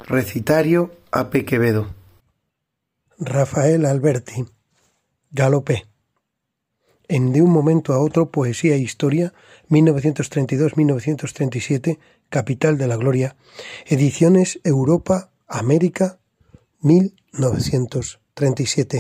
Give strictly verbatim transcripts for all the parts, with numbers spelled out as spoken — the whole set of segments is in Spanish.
Recitario A P. Quevedo. Rafael Alberti. Galopé. En De un momento a otro, poesía e historia, mil novecientos treinta y dos a mil novecientos treinta y siete, Capital de la Gloria, Ediciones Europa, América, mil novecientos treinta y siete.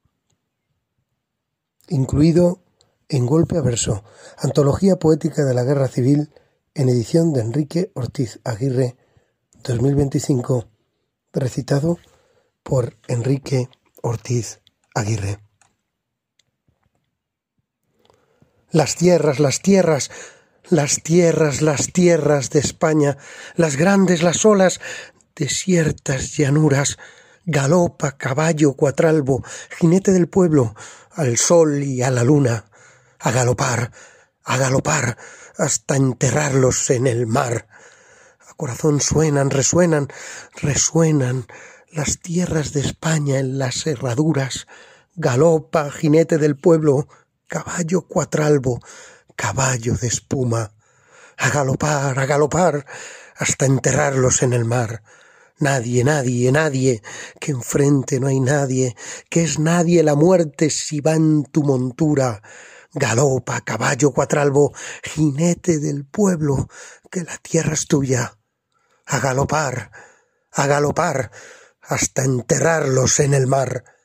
Incluido en Golpe a Verso, Antología Poética de la Guerra Civil, en edición de Enrique Ortiz Aguirre, dos mil veinticinco, recitado por Enrique Ortiz Aguirre. Las tierras, las tierras, las tierras, las tierras de España, las grandes, las olas, desiertas llanuras, galopa, caballo, cuatralbo, jinete del pueblo, al sol y a la luna, a galopar, a galopar, hasta enterrarlos en el mar. A corazón suenan, resuenan, resuenan las tierras de España en las herraduras, galopa, jinete del pueblo, caballo cuatralbo, caballo de espuma, a galopar, a galopar, hasta enterrarlos en el mar. Nadie, nadie, nadie, que enfrente no hay nadie, que es nadie la muerte si va en tu montura. Galopa, caballo cuatralbo, jinete del pueblo, que la tierra es tuya. A galopar, a galopar, hasta enterrarlos en el mar.